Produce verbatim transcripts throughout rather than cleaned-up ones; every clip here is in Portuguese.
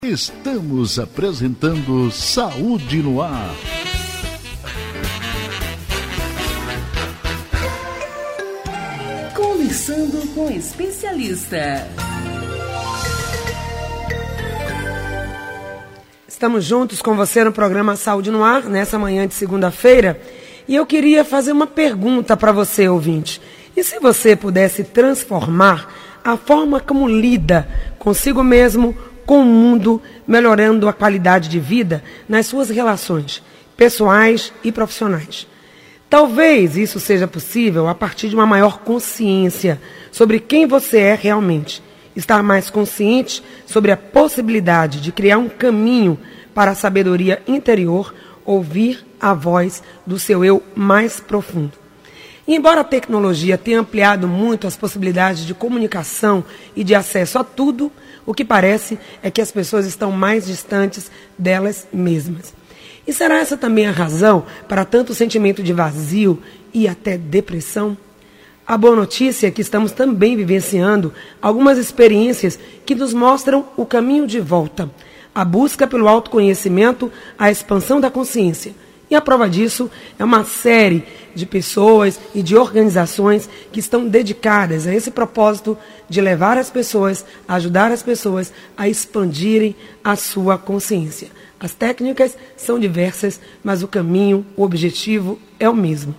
Estamos apresentando Saúde no Ar. Conversando com o especialista. Estamos juntos com você no programa Saúde no Ar, nessa manhã de segunda-feira. E eu queria fazer uma pergunta para você, ouvinte. E se você pudesse transformar a forma como lida consigo mesmo, com o mundo, melhorando a qualidade de vida nas suas relações pessoais e profissionais? Talvez isso seja possível a partir de uma maior consciência sobre quem você é realmente. Estar mais consciente sobre a possibilidade de criar um caminho para a sabedoria interior, ouvir a voz do seu eu mais profundo. E embora a tecnologia tenha ampliado muito as possibilidades de comunicação e de acesso a tudo, o que parece é que as pessoas estão mais distantes delas mesmas. E será essa também a razão para tanto sentimento de vazio e até depressão? A boa notícia é que estamos também vivenciando algumas experiências que nos mostram o caminho de volta, a busca pelo autoconhecimento, a expansão da consciência. E a prova disso é uma série de pessoas e de organizações que estão dedicadas a esse propósito de levar as pessoas, a ajudar as pessoas a expandirem a sua consciência. As técnicas são diversas, mas o caminho, o objetivo é o mesmo.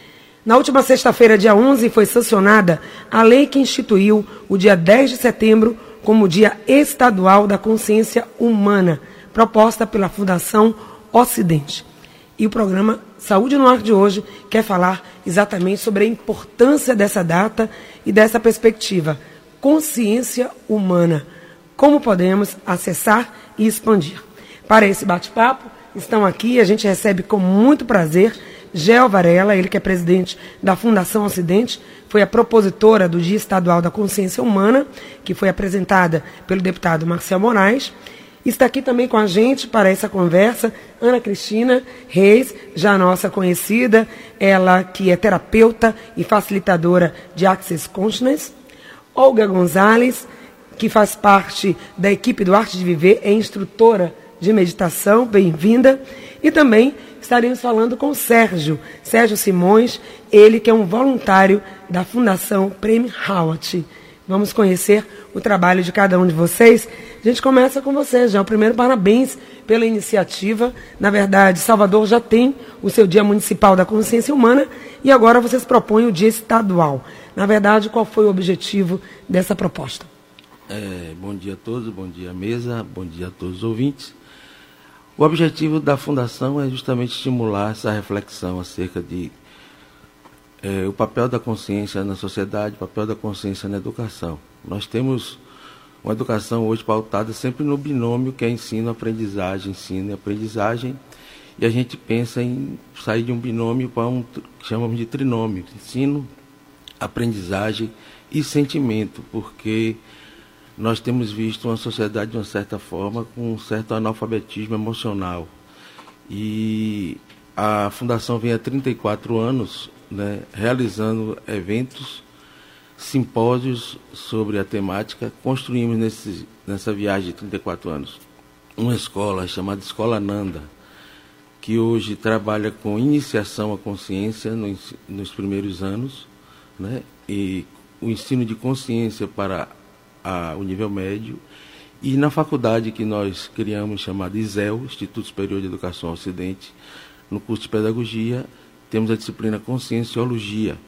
Na última sexta-feira, dia onze, foi sancionada a lei que instituiu o dia dez de setembro como Dia Estadual da Consciência Humana, proposta pela Fundação Ocidente. E o programa Saúde no Ar de hoje quer falar exatamente sobre a importância dessa data e dessa perspectiva. Consciência humana. Como podemos acessar e expandir? Para esse bate-papo, estão aqui, a gente recebe com muito prazer Gel Varela, ele que é presidente da Fundação Ocidente, foi a propositora do Dia Estadual da Consciência Humana, que foi apresentada pelo deputado Marcel Moraes. Está aqui também com a gente para essa conversa Ana Cristina Reis, já nossa conhecida, ela que é terapeuta e facilitadora de Access Consciousness. Olga Gonzalez, que faz parte da equipe do Arte de Viver, é instrutora de meditação, bem-vinda. E também estaremos falando com o Sérgio, Sérgio Simões, ele que é um voluntário da Fundação Prêmio Howard. Vamos conhecer o trabalho de cada um de vocês. A gente começa com vocês, já. O primeiro, parabéns pela iniciativa. Na verdade, Salvador já tem o seu Dia Municipal da Consciência Humana e agora vocês propõem o Dia Estadual. Na verdade, qual foi o objetivo dessa proposta? É, bom dia a todos, bom dia à mesa, bom dia a todos os ouvintes. O objetivo da Fundação é justamente estimular essa reflexão acerca de É, o papel da consciência na sociedade, o papel da consciência na educação. Nós temos uma educação hoje pautada sempre no binômio que é ensino-aprendizagem, ensino e aprendizagem, e a gente pensa em sair de um binômio para um que chamamos de trinômio, ensino, aprendizagem e sentimento, porque nós temos visto uma sociedade, de uma certa forma, com um certo analfabetismo emocional. E a Fundação vem há trinta e quatro anos, né, realizando eventos, simpósios sobre a temática. Construímos nesse, nessa viagem de trinta e quatro anos uma escola chamada Escola Nanda, que hoje trabalha com iniciação à consciência no, nos primeiros anos, né, e o ensino de consciência para a, o nível médio. E na faculdade que nós criamos, chamada I S E L, Instituto Superior de Educação Ocidente, no curso de Pedagogia, temos a disciplina Conscienciologia.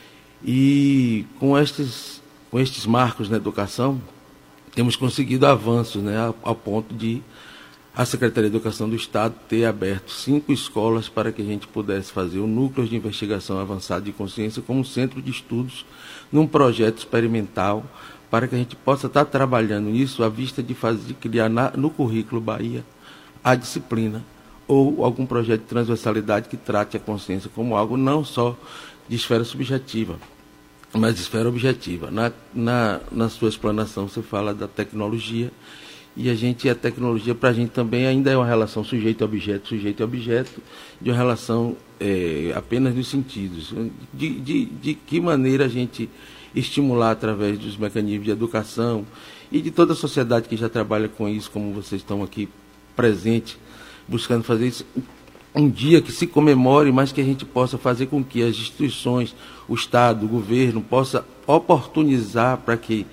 E com estes, com estes marcos na educação, temos conseguido avanços, né, ao, ao ponto de a Secretaria de Educação do Estado ter aberto cinco escolas para que a gente pudesse fazer o Núcleo de Investigação Avançada de Consciência como centro de estudos num projeto experimental para que a gente possa estar trabalhando nisso à vista de, fazer, de criar na, no currículo Bahia a disciplina ou algum projeto de transversalidade que trate a consciência como algo não só de esfera subjetiva, mas de esfera objetiva. Na, na, na sua explanação você fala da tecnologia, e a gente, a tecnologia para a gente também ainda é uma relação sujeito-objeto, sujeito-objeto, de uma relação é, apenas nos sentidos. De, de, de que maneira a gente estimular através dos mecanismos de educação e de toda a sociedade que já trabalha com isso, como vocês estão aqui presentes, buscando fazer isso, um dia que se comemore, mas que a gente possa fazer com que as instituições, o Estado, o governo, possa oportunizar para que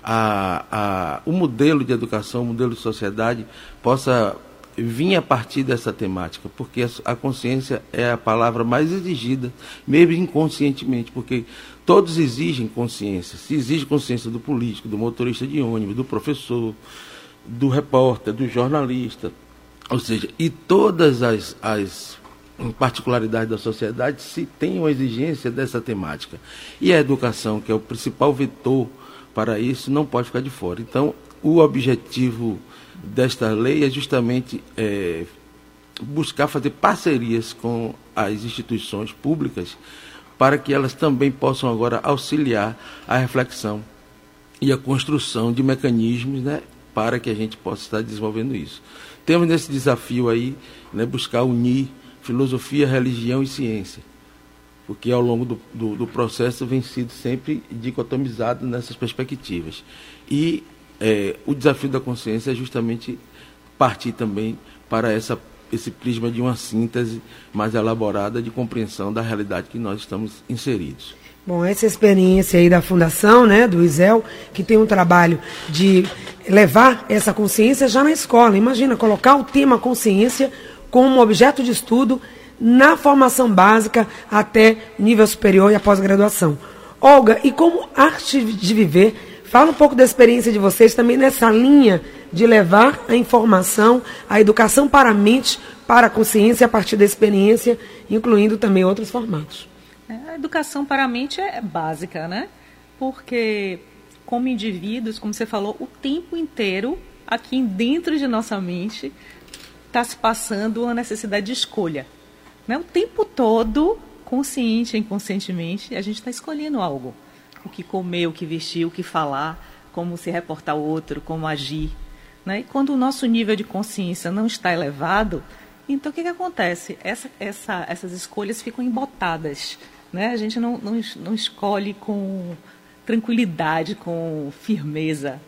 a, a, o modelo de educação, o modelo de sociedade possa vir a partir dessa temática, porque a, a consciência é a palavra mais exigida, mesmo inconscientemente, porque todos exigem consciência. Se exige consciência do político, do motorista de ônibus, do professor, do repórter, do jornalista, ou seja, e todas as, as particularidades da sociedade se tem uma exigência dessa temática. E a educação, que é o principal vetor para isso, não pode ficar de fora. Então, o objetivo desta lei é justamente é, buscar fazer parcerias com as instituições públicas para que elas também possam agora auxiliar a reflexão e a construção de mecanismos, né, para que a gente possa estar desenvolvendo isso. Temos nesse desafio aí, né, buscar unir filosofia, religião e ciência, porque ao longo do, do, do processo vem sido sempre dicotomizado nessas perspectivas. E é, o desafio da consciência é justamente partir também para essa, esse prisma de uma síntese mais elaborada de compreensão da realidade que nós estamos inseridos. Bom, essa experiência aí da Fundação, né, do ISEL, que tem um trabalho de levar essa consciência já na escola. Imagina, colocar o tema consciência como objeto de estudo na formação básica até nível superior e a pós-graduação. Olga, e como arte de viver, fala um pouco da experiência de vocês também nessa linha de levar a informação, a educação para a mente, para a consciência a partir da experiência, incluindo também outros formatos. A educação para a mente é básica, né? Porque, como indivíduos, como você falou, o tempo inteiro, aqui dentro de nossa mente, está se passando uma necessidade de escolha. Né? O tempo todo, consciente e inconscientemente, a gente está escolhendo algo. O que comer, o que vestir, o que falar, como se reportar ao outro, como agir. Né? E quando o nosso nível de consciência não está elevado, então o que, que acontece? Essa, essa, essas escolhas ficam embotadas. Né? A gente não, não, não escolhe com tranquilidade, com firmeza.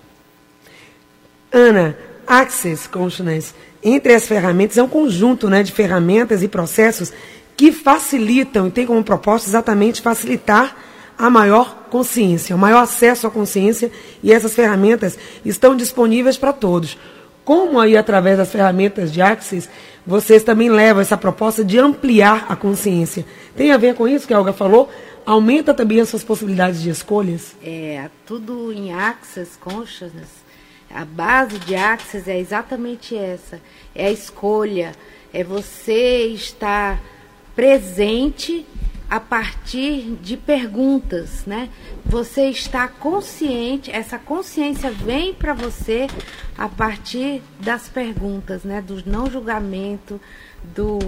Ana, Access Consciousness, entre as ferramentas, é um conjunto, né, de ferramentas e processos que facilitam e tem como propósito exatamente facilitar a maior consciência, o maior acesso à consciência, e essas ferramentas estão disponíveis para todos. Como aí, através das ferramentas de Access, vocês também levam essa proposta de ampliar a consciência. Tem a ver com isso que a Olga falou? Aumenta também as suas possibilidades de escolhas? É, tudo em Access Consciousness, a base de Access é exatamente essa. É a escolha, é você estar presente a partir de perguntas, né? Você está consciente, essa consciência vem para você a partir das perguntas, né? Do não julgamento, do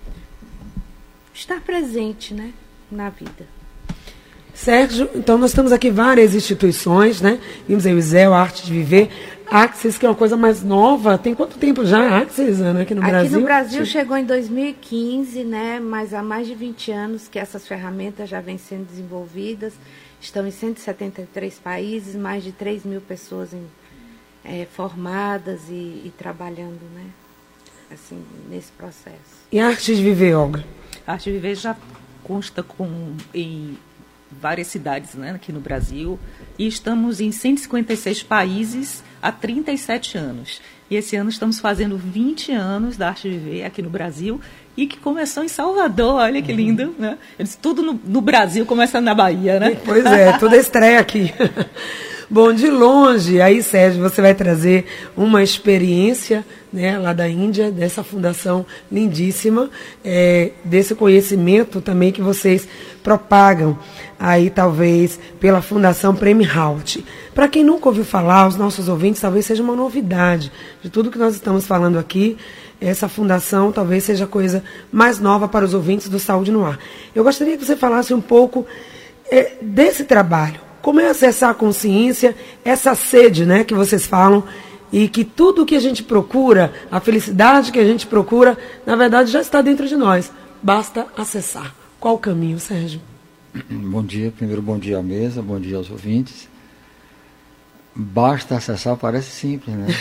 estar presente, né? Na vida. Sérgio, então nós temos aqui várias instituições, né? Vimos aí o ISEL, a Arte de Viver, Access, que é uma coisa mais nova. Tem quanto tempo já a Access, Ana, aqui no aqui Brasil? Aqui no Brasil chegou em dois mil e quinze, né? Mas há mais de vinte anos que essas ferramentas já vêm sendo desenvolvidas. Estão em cento e setenta e três países, mais de três mil pessoas em, é, formadas e, e trabalhando, né? Assim, nesse processo. E a Arte de Viver, Olga? A Arte de Viver já consta com... em várias cidades, né, aqui no Brasil, e estamos em cento e cinquenta e seis países há trinta e sete anos. E esse ano estamos fazendo vinte anos da Arte de Viver aqui no Brasil, e que começou em Salvador, olha que lindo, né? Eu disse, tudo no, no Brasil, começando na Bahia, né? Pois é, toda estreia aqui. Bom, de longe, aí, Sérgio, você vai trazer uma experiência, né, lá da Índia, dessa fundação lindíssima, é, desse conhecimento também que vocês propagam, aí talvez pela Fundação Prem Rawat. Para quem nunca ouviu falar, os nossos ouvintes, talvez seja uma novidade de tudo que nós estamos falando aqui. Essa fundação talvez seja a coisa mais nova para os ouvintes do Saúde no Ar. Eu gostaria que você falasse um pouco é, desse trabalho. Como é acessar a consciência, essa sede, né, que vocês falam, e que tudo o que a gente procura, a felicidade que a gente procura, na verdade já está dentro de nós. Basta acessar. Qual o caminho, Sérgio? Bom dia, primeiro bom dia à mesa, bom dia aos ouvintes. Basta acessar, parece simples, né?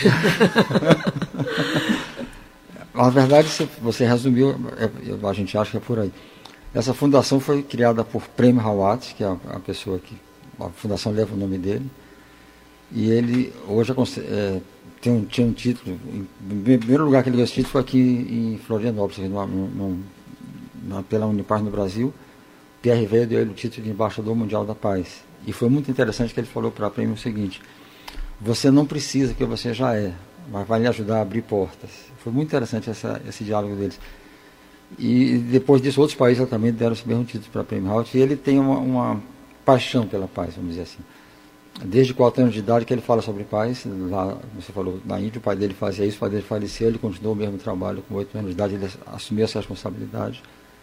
Na verdade, você resumiu, a gente acha que é por aí. Essa fundação foi criada por Prem Rawat, que é a pessoa que, a fundação leva o nome dele, e ele hoje é, tem um, tinha um título, em primeiro lugar que ele ganhou esse título foi aqui em Florianópolis, numa, numa, pela Unipar no Brasil. Pierre Veio deu ele o título de Embaixador Mundial da Paz. E foi muito interessante que ele falou para a Prêmio o seguinte: você não precisa, que você já é, mas vai lhe ajudar a abrir portas. Foi muito interessante essa, esse diálogo deles. E depois disso, outros países também deram esse mesmo título para a Prêmio Rawat. E ele tem uma, uma paixão pela paz, vamos dizer assim. Desde quatro anos de idade que ele fala sobre paz, lá, você falou, na Índia, o pai dele fazia isso, o pai dele faleceu, ele continuou o mesmo trabalho, com oito anos de idade ele assumiu essa responsabilidade.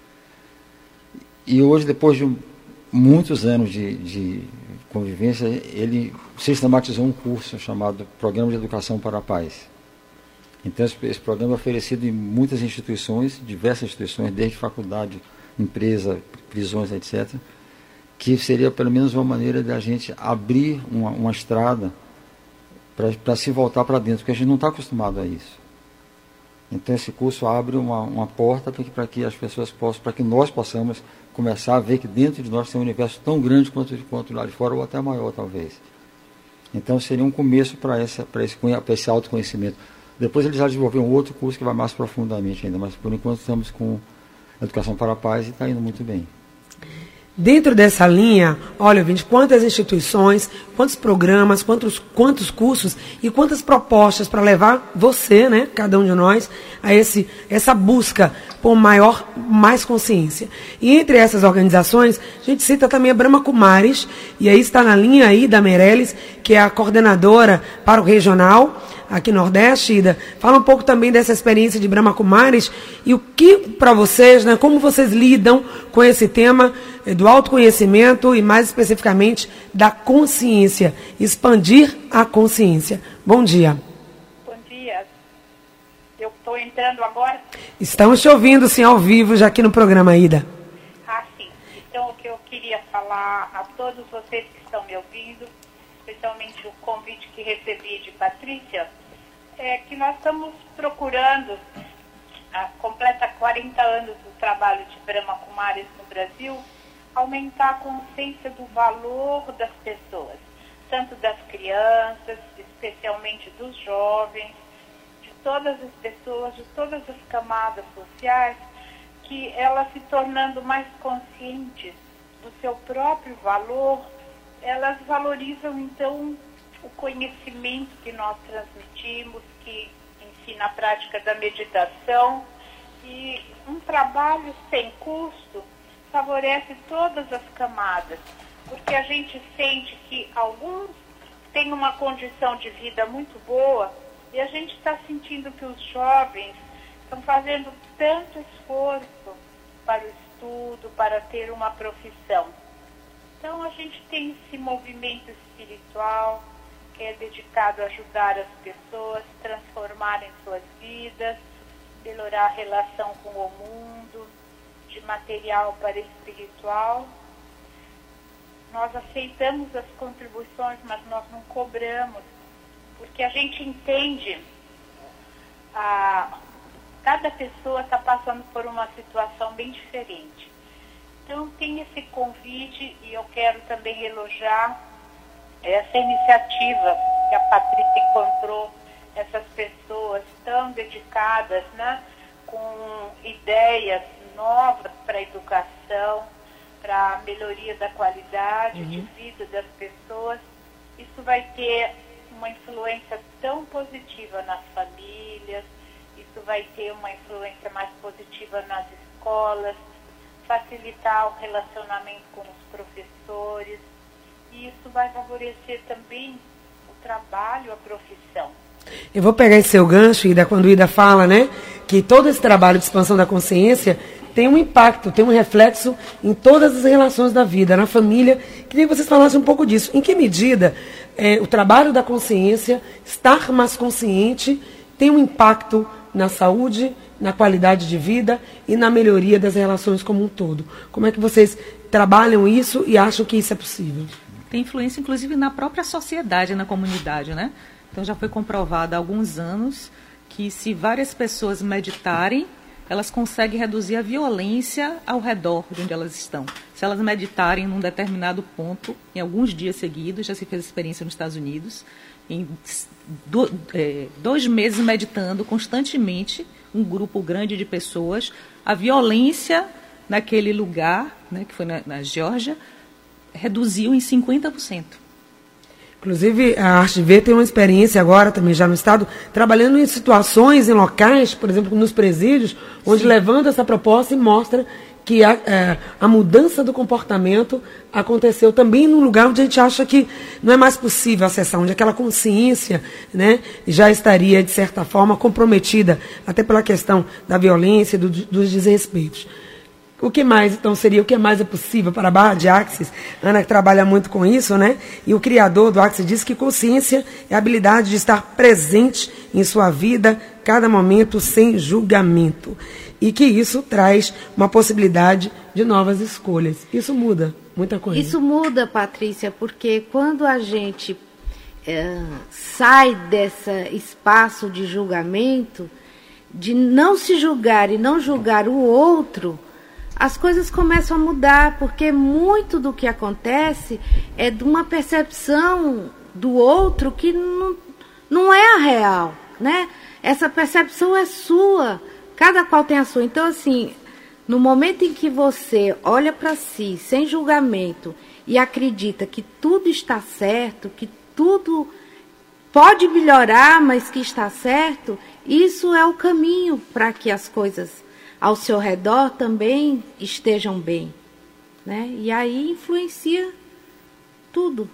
E hoje, depois de muitos anos de, de convivência, ele sistematizou um curso chamado Programa de Educação para a Paz. Então, esse, esse programa é oferecido em muitas instituições, diversas instituições, desde faculdade, empresa, prisões, etcétera, que seria pelo menos uma maneira de a gente abrir uma, uma estrada para se voltar para dentro, porque a gente não está acostumado a isso. Então esse curso abre uma, uma porta para que, para que as pessoas possam, para que nós possamos começar a ver que dentro de nós tem um universo tão grande quanto, quanto lá de fora, ou até maior talvez. Então seria um começo para esse, para esse, para esse autoconhecimento. Depois eles já desenvolveram um outro curso que vai mais profundamente ainda, mas por enquanto estamos com Educação para a Paz e está indo muito bem. Dentro dessa linha, olha, ouvinte, quantas instituições, quantos programas, quantos, quantos cursos e quantas propostas para levar você, né, cada um de nós, a esse, essa busca por maior, mais consciência. E entre essas organizações, a gente cita também a Brahma Kumaris, e aí está na linha aí da Meirelles, que é a coordenadora para o regional, aqui no Nordeste. Ida, fala um pouco também dessa experiência de Brahma Kumaris e o que para vocês, né, como vocês lidam com esse tema do autoconhecimento e mais especificamente da consciência, expandir a consciência. Bom dia. Bom dia. Eu estou entrando agora? Estamos te ouvindo, sim, ao vivo, já aqui no programa, Ida. Ah, sim. Então, o que eu queria falar a todos vocês que estão me ouvindo, especialmente o convite que recebi de Patrícia, é que nós estamos procurando, a completa quarenta anos do trabalho de Brahma Kumaris no Brasil, aumentar a consciência do valor das pessoas, tanto das crianças, especialmente dos jovens, de todas as pessoas, de todas as camadas sociais, que elas se tornando mais conscientes do seu próprio valor, elas valorizam, então, o conhecimento que nós transmitimos, que ensina a prática da meditação, e um trabalho sem custo favorece todas as camadas, porque a gente sente que alguns têm uma condição de vida muito boa e a gente está sentindo que os jovens estão fazendo tanto esforço para o estudo, para ter uma profissão. Então a gente tem esse movimento espiritual que é dedicado a ajudar as pessoas a transformarem suas vidas, melhorar a relação com o mundo, de material para espiritual. Nós aceitamos as contribuições, mas nós não cobramos, porque a gente entende, a, cada pessoa está passando por uma situação bem diferente. Então tem esse convite e eu quero também elogiar essa iniciativa que a Patrícia encontrou, essas pessoas tão dedicadas, né, com ideias novas para a educação, para a melhoria da qualidade uhum. de vida das pessoas. Isso vai ter uma influência tão positiva nas famílias, isso vai ter uma influência mais positiva nas escolas, facilitar o relacionamento com os professores, e isso vai favorecer também o trabalho, a profissão. Eu vou pegar esse seu gancho, Ida, quando Ida fala, né, que todo esse trabalho de expansão da consciência tem um impacto, tem um reflexo em todas as relações da vida, na família. Queria que vocês falassem um pouco disso. Em que medida é, o trabalho da consciência, estar mais consciente, tem um impacto na saúde, na qualidade de vida e na melhoria das relações como um todo? Como é que vocês trabalham isso e acham que isso é possível? Tem influência, inclusive, na própria sociedade, na comunidade, né? Então, já foi comprovado há alguns anos que se várias pessoas meditarem, elas conseguem reduzir a violência ao redor de onde elas estão. Se elas meditarem num determinado ponto, em alguns dias seguidos, já se fez experiência nos Estados Unidos, em do, é, dois meses meditando constantemente, um grupo grande de pessoas, a violência naquele lugar, né, que foi na, na Geórgia, reduziu em cinquenta por cento. Inclusive, a Arte de Ver tem uma experiência agora, também já no Estado, trabalhando em situações, em locais, por exemplo, nos presídios, onde Sim. levanta essa proposta e mostra que a, é, a mudança do comportamento aconteceu também num lugar onde a gente acha que não é mais possível acessar, onde aquela consciência, né, já estaria, de certa forma, comprometida, até pela questão da violência e do, dos desrespeitos. O que mais, então, seria, o que mais é possível para a Barra de Axis? Ana, que trabalha muito com isso, né? E o criador do Axis diz que consciência é a habilidade de estar presente em sua vida, cada momento, sem julgamento. E que isso traz uma possibilidade de novas escolhas. Isso muda muita coisa. Isso muda, Patrícia, porque quando a gente é, sai desse espaço de julgamento, de não se julgar e não julgar o outro, as coisas começam a mudar, porque muito do que acontece é de uma percepção do outro que não, não é a real, né? Essa percepção é sua, cada qual tem a sua. Então, assim, no momento em que você olha para si, sem julgamento, e acredita que tudo está certo, que tudo pode melhorar, mas que está certo, isso é o caminho para que as coisas ao seu redor também estejam bem, né? E aí influencia tudo.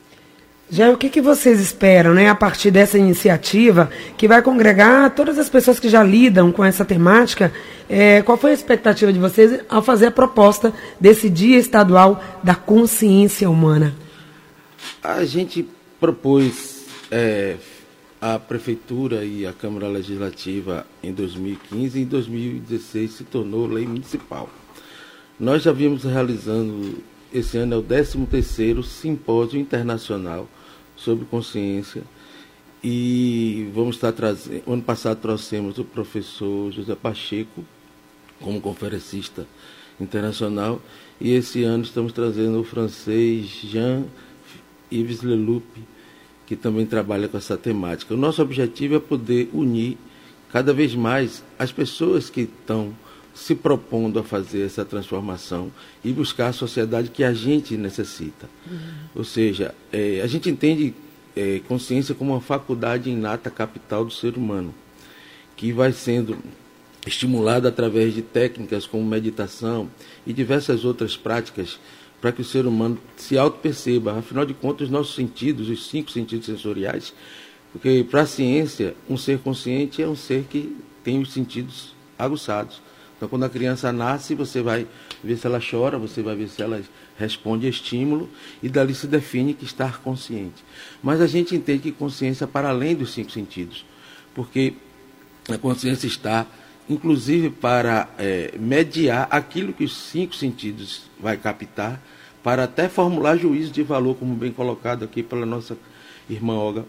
Já o que, que vocês esperam, né, a partir dessa iniciativa que vai congregar todas as pessoas que já lidam com essa temática? É, qual foi a expectativa de vocês ao fazer a proposta desse Dia Estadual da Consciência Humana? A gente propôs é, a Prefeitura e a Câmara Legislativa em dois mil e quinze, e em dois mil e dezesseis se tornou lei municipal. Nós já vimos realizando, esse ano é o décimo terceiro Simpósio Internacional sobre Consciência, e vamos estar trazendo, ano passado trouxemos o professor José Pacheco como conferencista internacional, e esse ano estamos trazendo o francês Jean-Yves Leloup, que também trabalha com essa temática. O nosso objetivo é poder unir cada vez mais as pessoas que estão se propondo a fazer essa transformação e buscar a sociedade que a gente necessita. Uhum. Ou seja, é, a gente entende é, consciência como uma faculdade inata capital do ser humano, que vai sendo estimulada através de técnicas como meditação e diversas outras práticas para que o ser humano se auto-perceba. Afinal de contas, os nossos sentidos, os cinco sentidos sensoriais, porque para a ciência, um ser consciente é um ser que tem os sentidos aguçados. Então, quando a criança nasce, você vai ver se ela chora, você vai ver se ela responde a estímulo, e dali se define que está consciente. Mas a gente entende que consciência é para além dos cinco sentidos, porque a consciência está, inclusive, para é, mediar aquilo que os cinco sentidos vai captar, para até formular juízo de valor, como bem colocado aqui pela nossa irmã Olga.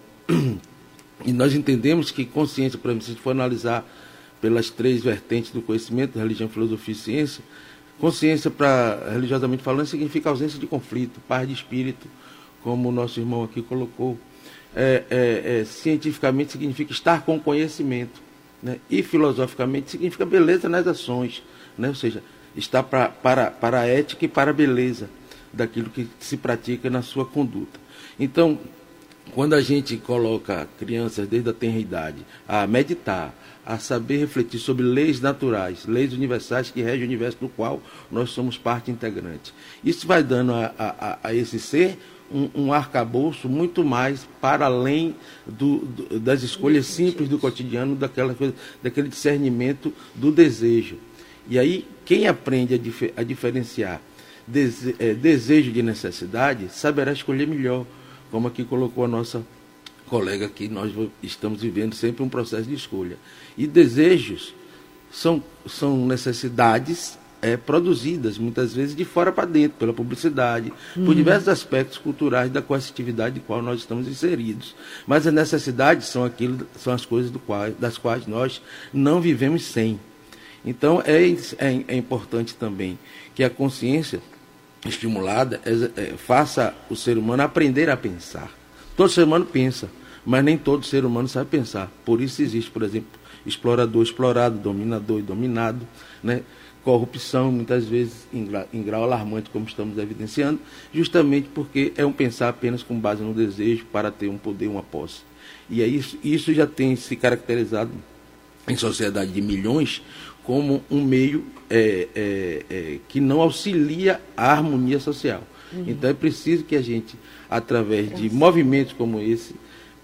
E nós entendemos que consciência, por exemplo, se a gente for analisar pelas três vertentes do conhecimento, religião, filosofia e ciência, consciência, para religiosamente falando, significa ausência de conflito, paz de espírito, como o nosso irmão aqui colocou. É, é, é, cientificamente significa estar com conhecimento, né? E filosoficamente significa beleza nas ações, né? Ou seja, estar pra, para, para a ética e para a beleza daquilo que se pratica na sua conduta. Então, quando a gente coloca crianças desde a tenra idade a meditar, a saber refletir sobre leis naturais, leis universais que regem o universo do qual nós somos parte integrante, isso vai dando a, a, a esse ser um, um arcabouço muito mais para além do, do, das escolhas simples do cotidiano, daquela coisa, daquele discernimento do desejo. E aí, quem aprende a, dif a diferenciar dese é, desejo de necessidade, saberá escolher melhor, como aqui colocou a nossa colega, que nós estamos vivendo sempre um processo de escolha. E desejos são, são necessidades é, produzidas, muitas vezes, de fora para dentro, pela publicidade, uhum. por diversos aspectos culturais da coercitividade em qual nós estamos inseridos. Mas as necessidades são, aquilo, são as coisas do qual, das quais nós não vivemos sem. Então, é, é, é importante também que a consciência estimulada é, é, faça o ser humano aprender a pensar. Todo ser humano pensa, mas nem todo ser humano sabe pensar. Por isso existe, por exemplo, explorador, explorado, dominador e dominado, né? Corrupção, muitas vezes em grau, em grau alarmante, como estamos evidenciando, justamente porque é um pensar apenas com base no desejo para ter um poder, uma posse. E é isso, isso já tem se caracterizado em sociedade de milhões como um meio é, é, é, que não auxilia a harmonia social. Uhum. Então é preciso que a gente, através de movimentos como esse,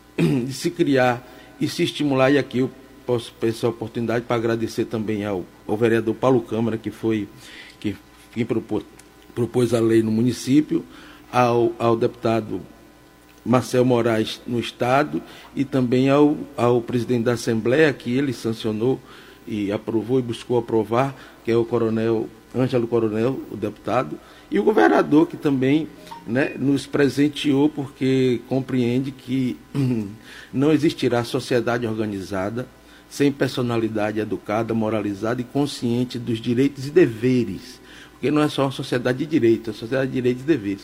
de se criar e se estimular, e aqui eu posso peço a oportunidade para agradecer também ao, ao vereador Paulo Câmara, que foi que, quem propôs, propôs a lei no município, ao, ao deputado Marcel Moraes no Estado, e também ao, ao presidente da Assembleia, que ele sancionou e aprovou e buscou aprovar, que é o coronel Ângelo Coronel, o deputado, e o governador, que também, né, nos presenteou, porque compreende que não existirá sociedade organizada sem personalidade educada, moralizada e consciente dos direitos e deveres. Porque não é só uma sociedade de direitos, é uma sociedade de direitos e deveres.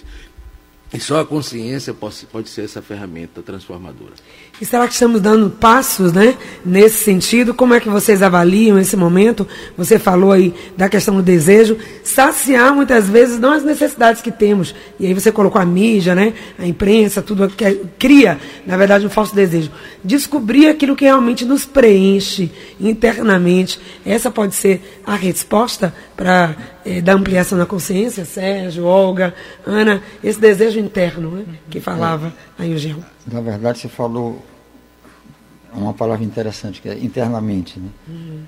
E só a consciência pode, pode ser essa ferramenta transformadora. E será que estamos dando passos, né, nesse sentido? Como é que vocês avaliam esse momento? Você falou aí da questão do desejo. Saciar, muitas vezes, não as necessidades que temos. E aí você colocou a mídia, né, a imprensa, tudo que cria, na verdade, um falso desejo. Descobrir aquilo que realmente nos preenche internamente. Essa pode ser a resposta para eh, dar ampliação na consciência? Sérgio, Olga, Ana, esse desejo interno, né, que falava aí o Gil. Na verdade, você falou uma palavra interessante, que é internamente. Né? Uhum.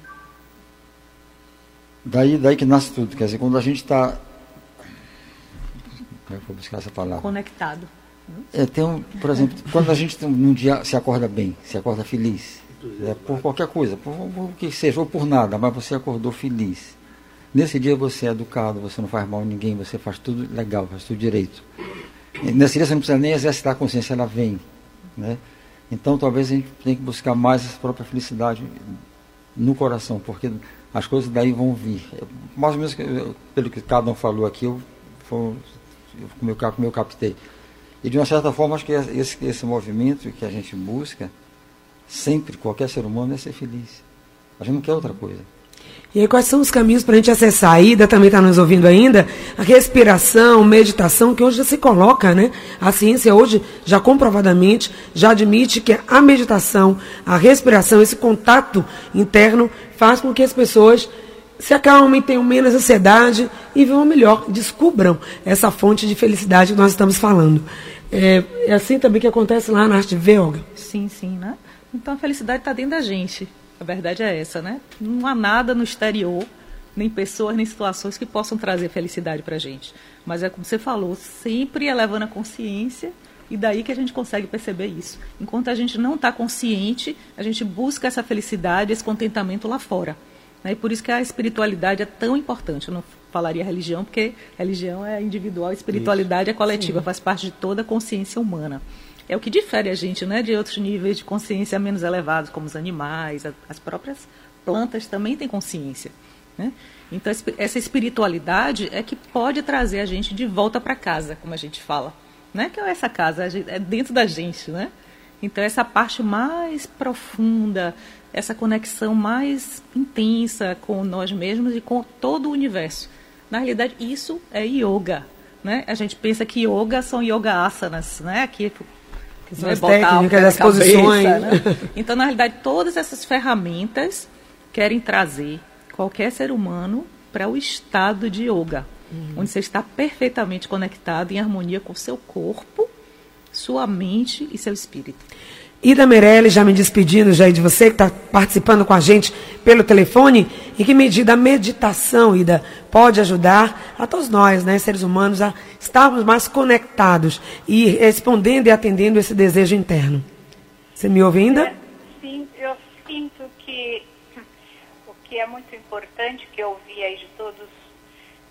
Daí, daí que nasce tudo. Quer dizer, quando a gente está... Como é que eu vou buscar essa palavra? Conectado. É, tem um, por exemplo, quando a gente num dia se acorda bem, se acorda feliz, é, por qualquer coisa, por, por que seja, ou por nada, mas você acordou feliz. Nesse dia você é educado, você não faz mal a ninguém, você faz tudo legal, faz tudo direito. E nesse dia você não precisa nem exercitar a consciência, ela vem. Né? Então talvez a gente tenha que buscar mais essa própria felicidade no coração, porque as coisas daí vão vir. Mais ou menos pelo que cada um falou aqui, eu, eu, como, eu, como eu captei. E de uma certa forma, acho que esse, esse movimento que a gente busca, sempre, qualquer ser humano, é ser feliz. A gente não quer outra coisa. E aí, quais são os caminhos para a gente acessar? A Ida também está nos ouvindo ainda. A respiração, meditação, que hoje já se coloca, né? A ciência hoje, já comprovadamente, já admite que a meditação, a respiração, esse contato interno, faz com que as pessoas se acalmem, tenham menos ansiedade e vivam melhor, descubram essa fonte de felicidade que nós estamos falando. É, é assim também que acontece lá na Arte de Ver, Olga? Sim, sim, né? Então a felicidade está dentro da gente. A verdade é essa, né? Não há nada no exterior, nem pessoas, nem situações que possam trazer felicidade para a gente. Mas é como você falou, sempre elevando a consciência, e daí que a gente consegue perceber isso. Enquanto a gente não está consciente, a gente busca essa felicidade, esse contentamento lá fora. Né? E por isso que a espiritualidade é tão importante. Eu não falaria religião, porque religião é individual, espiritualidade isso. é coletiva, Sim. faz parte de toda a consciência humana. É o que difere a gente, né, de outros níveis de consciência menos elevados, como os animais, as próprias plantas também têm consciência. Né? Então, essa espiritualidade é que pode trazer a gente de volta para casa, como a gente fala. Né? Que é essa casa, é dentro da gente. Né? Então, essa parte mais profunda, essa conexão mais intensa com nós mesmos e com todo o universo. Na realidade, isso é yoga. Né? A gente pensa que yoga são yoga asanas, né? Aqui, que são as técnicas, as posições. Né? Então, na realidade, todas essas ferramentas querem trazer qualquer ser humano para o estado de yoga, uhum. onde você está perfeitamente conectado, em harmonia com o seu corpo, sua mente e seu espírito. Ida Meirelles, já me despedindo já de você, que está participando com a gente pelo telefone, em que medida a meditação, Ida, pode ajudar a todos nós, né, seres humanos, a estarmos mais conectados e respondendo e atendendo esse desejo interno? Você me ouve ainda? É, sim, eu sinto que o que é muito importante, que eu ouvi aí de todos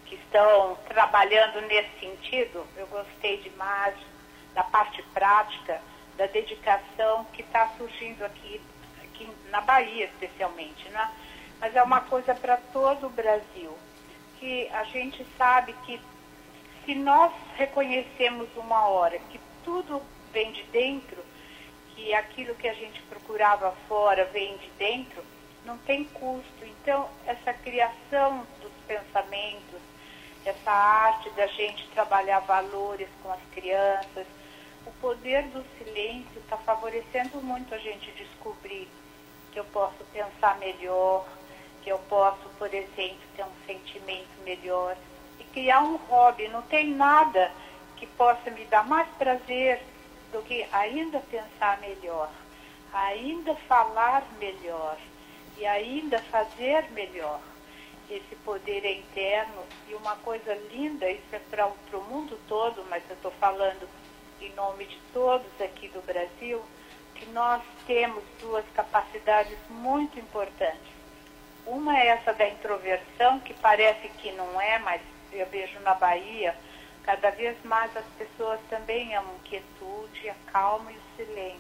que estão trabalhando nesse sentido. Eu gostei demais da parte prática, da dedicação que está surgindo aqui, aqui na Bahia especialmente, né? Mas é uma coisa para todo o Brasil, que a gente sabe que se nós reconhecemos uma hora que tudo vem de dentro, que aquilo que a gente procurava fora vem de dentro, não tem custo. Então, essa criação dos pensamentos, essa arte da gente trabalhar valores com as crianças, o poder do silêncio está favorecendo muito a gente descobrir que eu posso pensar melhor, que eu posso, por exemplo, ter um sentimento melhor e criar um hobby. Não tem nada que possa me dar mais prazer do que ainda pensar melhor, ainda falar melhor e ainda fazer melhor. Esse poder é interno e uma coisa linda, isso é para o mundo todo, mas eu estou falando em nome de todos aqui do Brasil, que nós temos duas capacidades muito importantes. Uma é essa da introversão, que parece que não é, mas eu vejo na Bahia, cada vez mais as pessoas também amam quietude, a calma e o silêncio.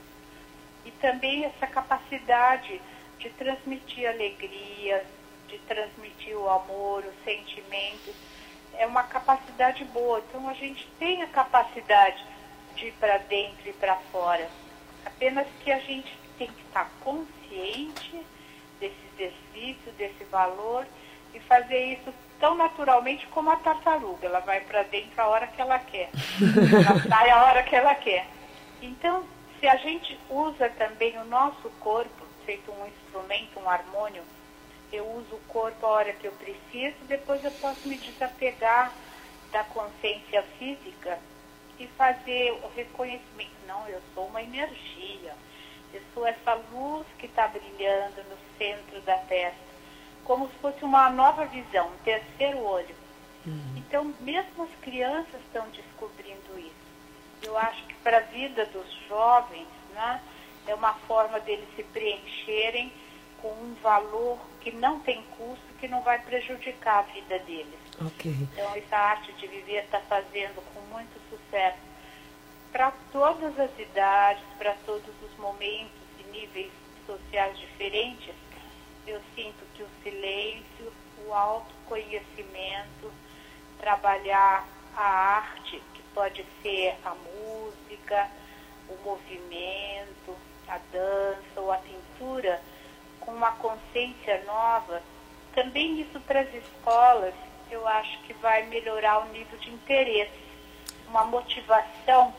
E também essa capacidade de transmitir alegria, de transmitir o amor, os sentimentos. É uma capacidade boa. Então a gente tem a capacidade de ir para dentro e para fora. Apenas que a gente tem que estar consciente desse exercício, desse valor e fazer isso tão naturalmente como a tartaruga. Ela vai para dentro a hora que ela quer. Ela sai a hora que ela quer. Então, se a gente usa também o nosso corpo, feito um instrumento, um harmônio, eu uso o corpo a hora que eu preciso, depois eu posso me desapegar da consciência física e fazer o reconhecimento. Não, eu sou uma energia. Eu sou essa luz que está brilhando no centro da testa, como se fosse uma nova visão, um terceiro olho. Uhum. Então, mesmo as crianças estão descobrindo isso. Eu acho que para a vida dos jovens, né, é uma forma deles se preencherem com um valor que não tem custo, que não vai prejudicar a vida deles. Okay. Então, essa arte de viver está fazendo com muito sucesso para todas as idades, para todos os momentos e níveis sociais diferentes. Eu sinto que o silêncio, o autoconhecimento, trabalhar a arte, que pode ser a música, o movimento, a dança ou a pintura, com uma consciência nova, também isso para as escolas, eu acho que vai melhorar o nível de interesse, uma motivação,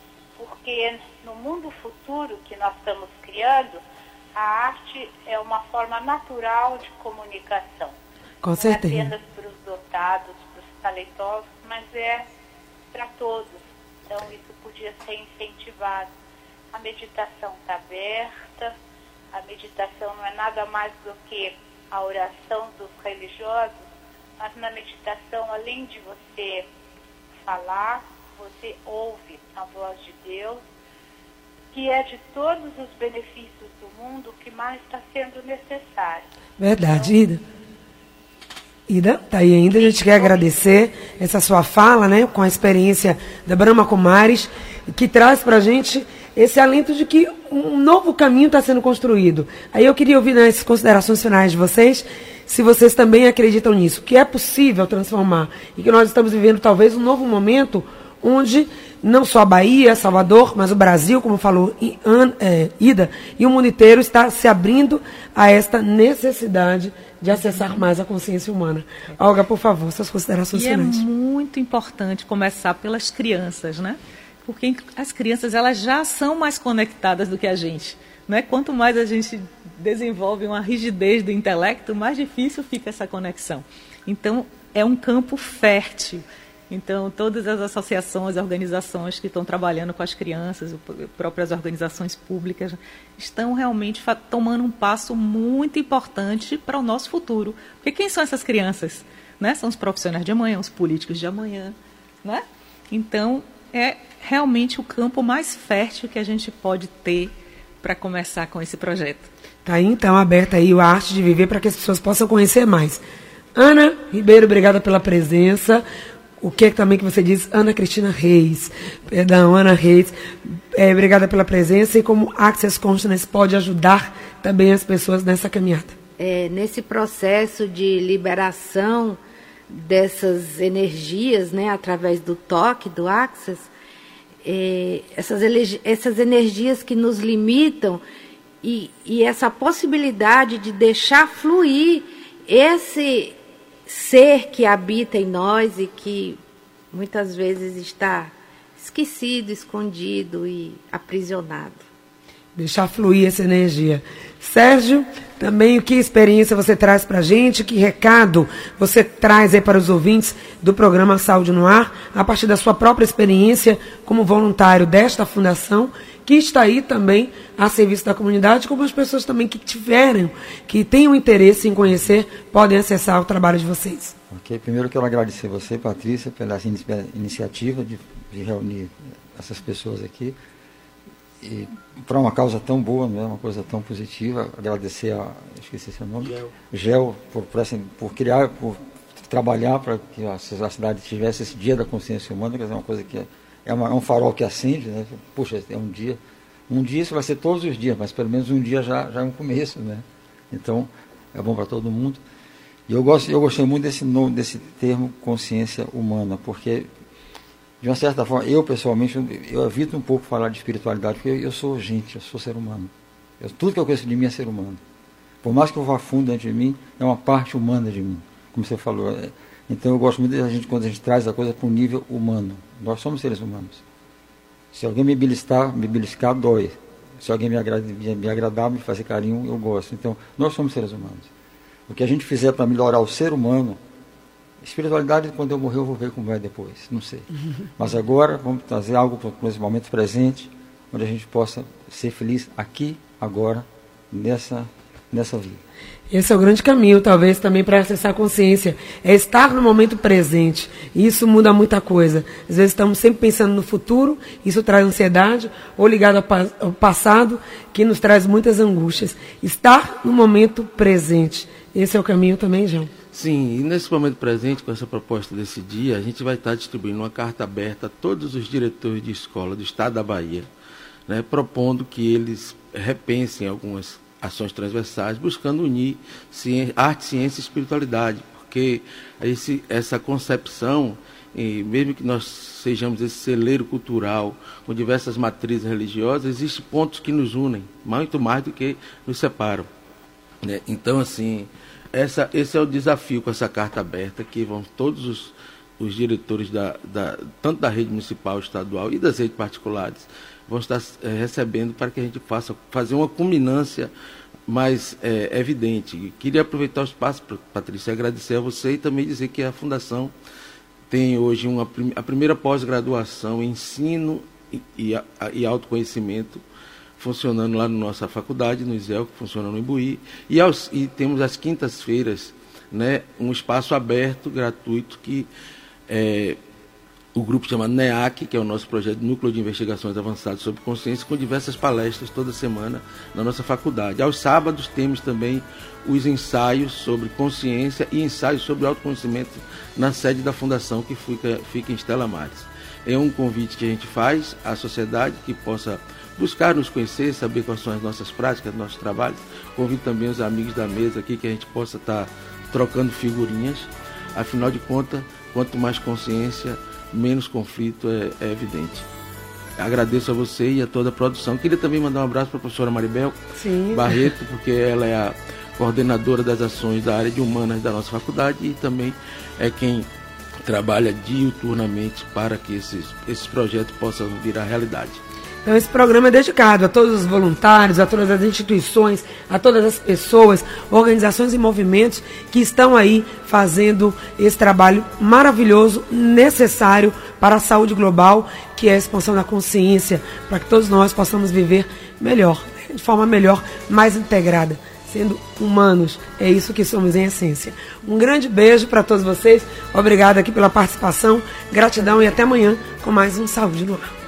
porque no mundo futuro que nós estamos criando, a arte é uma forma natural de comunicação. Com certeza. Não é apenas para os dotados, para os talentosos, mas é para todos. Então isso podia ser incentivado. A meditação está aberta, a meditação não é nada mais do que a oração dos religiosos, mas na meditação, além de você falar, você ouve a voz de Deus, que é de todos os benefícios do mundo que mais está sendo necessário. Verdade, Ida. Ida, tá aí ainda, a gente quer agradecer essa sua fala, né, com a experiência da Brahma Kumaris, que traz para a gente esse alento de que um novo caminho está sendo construído. Aí eu queria ouvir nas considerações finais de vocês, se vocês também acreditam nisso, que é possível transformar, e que nós estamos vivendo talvez um novo momento onde não só a Bahia, Salvador, mas o Brasil, como falou Ida, e o mundo inteiro está se abrindo a esta necessidade de acessar mais a consciência humana. Olga, por favor, suas considerações e finais. É muito importante começar pelas crianças, né? Porque as crianças, elas já são mais conectadas do que a gente, né? Quanto mais a gente desenvolve uma rigidez do intelecto, mais difícil fica essa conexão. Então, é um campo fértil. Então, todas as associações, organizações que estão trabalhando com as crianças, próprias organizações públicas, estão realmente tomando um passo muito importante para o nosso futuro. Porque quem são essas crianças? Né? São os profissionais de amanhã, os políticos de amanhã. Né? Então, é realmente o campo mais fértil que a gente pode ter para começar com esse projeto. Está aí, então, aberta aí a arte de viver para que as pessoas possam conhecer mais. Ana Ribeiro, obrigada pela presença. O que também que você diz? Ana Cristina Reis. Perdão, Ana Reis. É, obrigada pela presença. E como Access Consciousness pode ajudar também as pessoas nessa caminhada? É, nesse processo de liberação dessas energias, né, através do toque, do Access, é, essas, essas energias que nos limitam e, e essa possibilidade de deixar fluir esse ser que habita em nós e que muitas vezes está esquecido, escondido e aprisionado. Deixar fluir essa energia. Sérgio, também que experiência você traz para a gente, que recado você traz aí para os ouvintes do programa Saúde no Ar, a partir da sua própria experiência como voluntário desta fundação, que está aí também a serviço da comunidade, como as pessoas também que tiverem, que tenham interesse em conhecer, podem acessar o trabalho de vocês. Ok, primeiro eu quero agradecer você, Patrícia, pela iniciativa de, de reunir essas pessoas aqui, e para uma causa tão boa, né, uma coisa tão positiva. Agradecer a, esqueci seu nome, Gel, Gel por, por, por criar, por trabalhar para que a, a cidade tivesse esse dia da consciência humana, que é uma coisa que é, é, uma, é um farol que acende, né? Puxa, é um dia, um dia isso vai ser todos os dias, mas pelo menos um dia já, já é um começo, né? Então é bom para todo mundo. E eu gosto, eu gostei muito desse nome, desse termo consciência humana, porque de uma certa forma, eu pessoalmente, eu evito um pouco falar de espiritualidade, porque eu, eu sou gente, eu sou ser humano. Eu, tudo que eu conheço de mim é ser humano. Por mais que eu vá fundo dentro de mim, é uma parte humana de mim, como você falou. É, então eu gosto muito da gente, quando a gente traz a coisa para um nível humano. Nós somos seres humanos. Se alguém me beliscar, me beliscar, dói. Se alguém me, agrada, me, me agradar, me fazer carinho, eu gosto. Então, nós somos seres humanos. O que a gente fizer para melhorar o ser humano, espiritualidade, quando eu morrer, eu vou ver como vai depois, não sei. Mas agora, vamos trazer algo para esse momento presente, onde a gente possa ser feliz aqui, agora, nessa, nessa vida. Esse é o grande caminho, talvez, também para acessar a consciência. É estar no momento presente. E isso muda muita coisa. Às vezes estamos sempre pensando no futuro, isso traz ansiedade, ou ligado ao, pa- ao passado, que nos traz muitas angústias. Estar no momento presente. Esse é o caminho também, João. Sim, e nesse momento presente, com essa proposta desse dia, a gente vai estar distribuindo uma carta aberta a todos os diretores de escola do estado da Bahia, né, propondo que eles repensem algumas ações transversais, buscando unir ciência, arte, ciência e espiritualidade, porque esse, essa concepção, e mesmo que nós sejamos esse celeiro cultural com diversas matrizes religiosas, existem pontos que nos unem, muito mais do que nos separam. Né? Então, assim, essa, esse é o desafio com essa carta aberta, que vão todos os, os diretores, da, da, tanto da rede municipal, estadual e das redes particulares, vão estar é, recebendo para que a gente possa fazer uma culminância mais é, evidente. E queria aproveitar o espaço, Patrícia, agradecer a você e também dizer que a Fundação tem hoje uma, a primeira pós-graduação em ensino e, e, a, e autoconhecimento, funcionando lá na nossa faculdade, no I S E L, que funciona no Imbuí, e, aos, e temos às quintas-feiras, né, um espaço aberto, gratuito, que é, o grupo chama NEAC, que é o nosso projeto Núcleo de Investigações Avançadas sobre Consciência, com diversas palestras toda semana na nossa faculdade. Aos sábados temos também os ensaios sobre consciência e ensaios sobre autoconhecimento na sede da Fundação, que fica, fica em Estela Maris. É um convite que a gente faz à sociedade que possa buscar nos conhecer, saber quais são as nossas práticas, nossos trabalhos. Convido também os amigos da mesa aqui, que a gente possa estar trocando figurinhas. Afinal de contas, quanto mais consciência, menos conflito, é, é evidente. Agradeço a você e a toda a produção. Queria também mandar um abraço para a professora Maribel Sim. Barreto, porque ela é a coordenadora das ações da área de humanas da nossa faculdade e também é quem trabalha diuturnamente para que esses, esses projetos possam virar realidade. Então esse programa é dedicado a todos os voluntários, a todas as instituições, a todas as pessoas, organizações e movimentos que estão aí fazendo esse trabalho maravilhoso, necessário para a saúde global, que é a expansão da consciência, para que todos nós possamos viver melhor, de forma melhor, mais integrada, sendo humanos. É isso que somos em essência. Um grande beijo para todos vocês, obrigado aqui pela participação, gratidão e até amanhã com mais um Saúde no Ar.